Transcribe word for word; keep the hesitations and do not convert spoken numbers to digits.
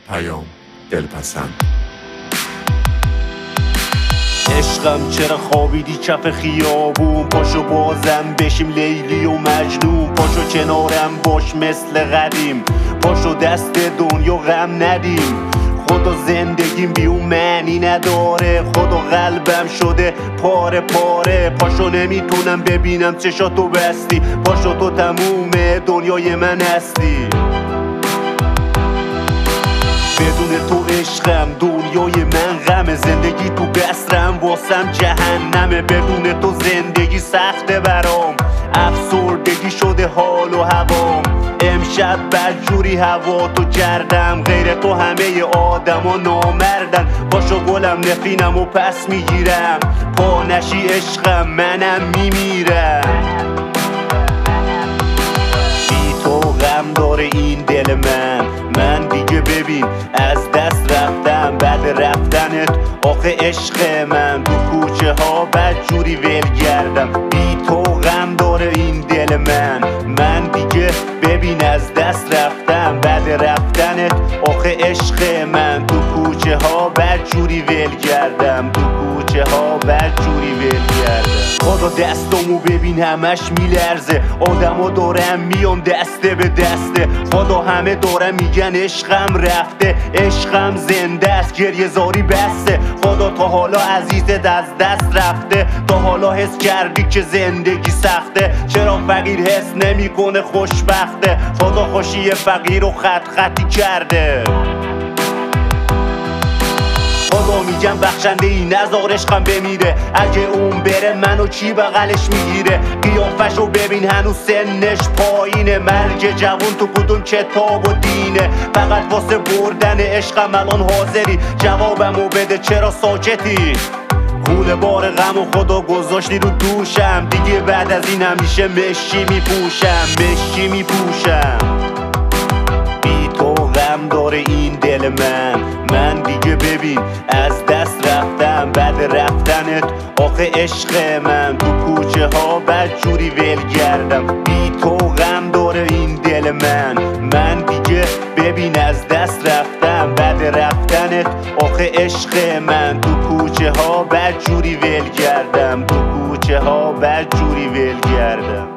پیام دلپسند. عشقم چرا خوابیدی کف خیابون؟ پاشو بازم بشیم لیلی و مجنون. پاشو کنارم باش مثل قدیم، پاشو دست دنیا غم ندیم. خدا زندگیم بیون معنی نداره، خدا قلبم شده پاره پاره. پاشو نمیتونم ببینم چشاتو بستی، پاشو تو تموم دنیای من هستی. بدون تو عشقم دنیای من غمه، زندگی تو قصرم واسم جهنمه. بدون تو زندگی سخته برام، افسردگی شده حال و هوام. امشب بدجوری هوا تو کردم، غیر تو همه آدما نامردن. پاشو گلم نفینم و پس میگیرم، پا نشی عشقم منم میمیرم. بی تو غم داره این دل من، من دیگه ببین از دست رفتم بعد رفتنت. آخه عشق من تو کوچه ها بدجوری ول گردم. بی تو غم داره این دل من، من دیگه ببین از دست رفتم بعد رفتنت. آخه عشق من تو کوچه ها بدجوری ول گردم، تو کوچه ها بدجوری ول گردم. خدا دستمو ببین همش میلرزه، آدمو دارم میان دسته به دسته. خدا همه دارم میگن عشقم رفته، عشقم زنده است گریه زاری بسته. خدا تا حالا عزیزت از دست رفته؟ تا حالا حس کردی که زندگی سخته؟ چرا فقیر حس نمیکنه خوشبخته؟ خدا خوشی فقیر رو خط خطی کرده. خدا میگم بخشنده ای نذار عشقم بمیره، اگه اون بره منو کی بغلش میگیره؟ قیافشو ببین هنوز سنش پایینه، مرگ جوون تو کدوم کتاب و دینه؟ فقط واسه بردن عشقم الان حاضری؟ جوابمو بده چرا ساکتی؟ گول بار غم و خدا گذاشتی رو دوشم، دیگه بعد از این همیشه مشی میپوشم، مشی میپوشم. بی تو غم داره این دل من، من دیگه ببین از دست رفتم بعد رفتنت. آخه عشق من تو کوچه ها بدجوری ول گردم. بی تو غم داره این دل من، من دیگه ببین از دست رفتم بعد رفتنت. آخه عشق من تو کوچه ها بدجوری ول گردم، تو کوچه ها بدجوری ول گردم.